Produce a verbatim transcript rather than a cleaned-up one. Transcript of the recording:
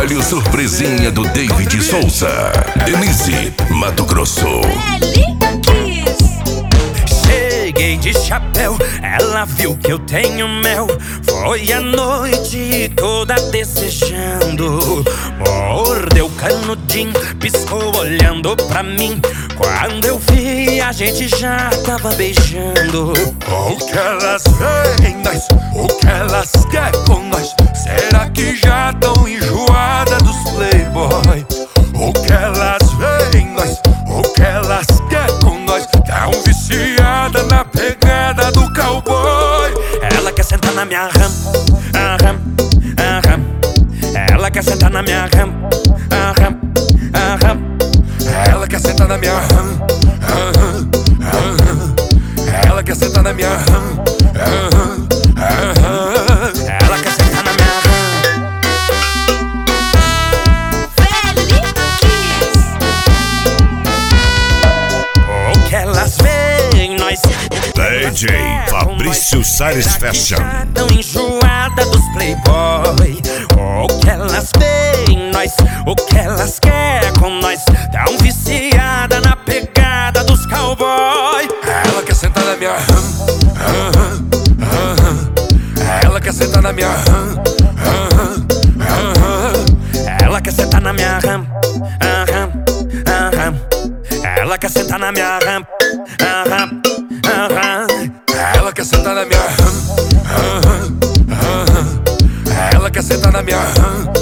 Olha o surpresinha do David Souza. Denise, Mato Grosso. Cheguei de chapéu, ela viu que eu tenho mel. Foi a noite toda desejando. Mordeu canudinho, piscou olhando pra mim. Quando eu vi, a gente já tava beijando. O que elas veem nós, o que elas querem com nós? Será que já tão enjoada dos playboy? O que elas veem nós, o que elas querem com nós? Tão viciada na pegada do cowboy. Ela quer sentar na minha ram, aham, aham. Ela quer sentar na minha ram, aham, aham. Ela quer sentar na minha ram, aham, aham. Ela quer sentar na minha ram, aham, aham. Ela quer sentar na minha ram. O que elas veem nós, D J Fabrício Salles Fashion. tão enjoada dos playboy. O que elas veem nós, o que elas querem com nós? Tão viciada na pegada dos cowboy. Ela quer sentar na minha ram, aham, aham. Ela quer sentar na minha ram, aham, aham. Ela quer sentar na minha ram, aham, aham. Ela quer sentar na minha ram, aham, aham. Ela quer sentar na minha ram, aham, aham. Ela quer sentar na minha ram,